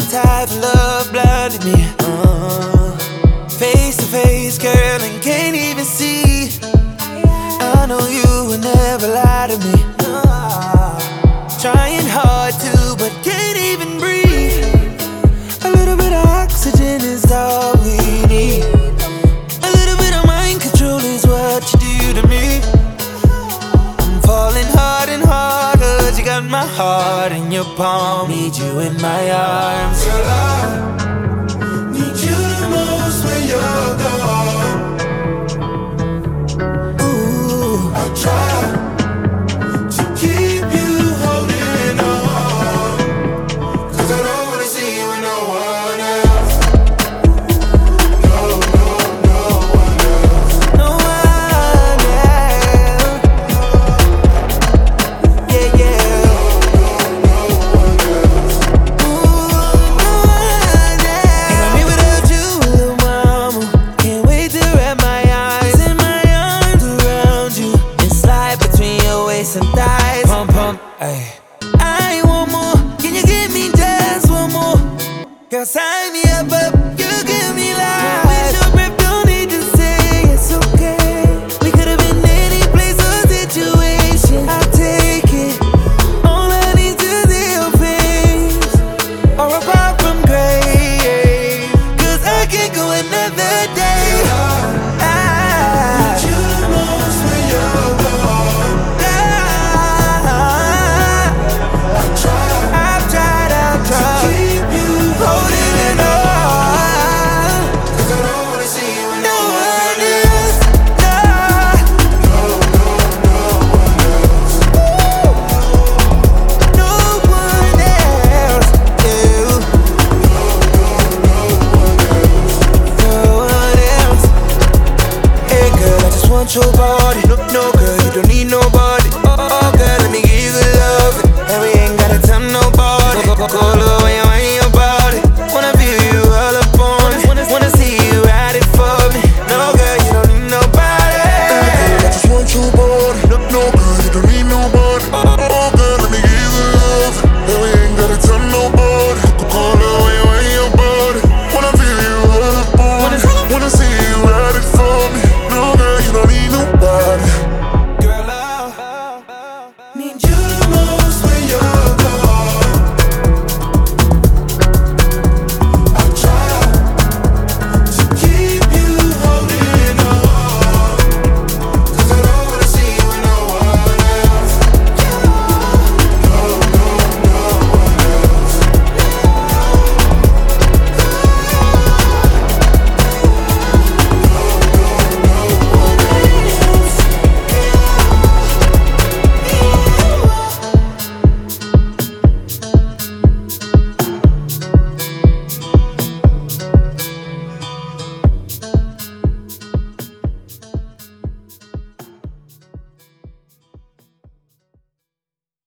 type of love blinded me. Face to face, girl, and can't even see. I know you would never lie to me. Trying hard to, but can't even breathe. A little bit of oxygen is all we need. A little bit of mind control is what you do to me. I'm falling hard and hard, 'cause you got my heart in your palm. Need you in my arms. Girl, I need you the most when you're gone.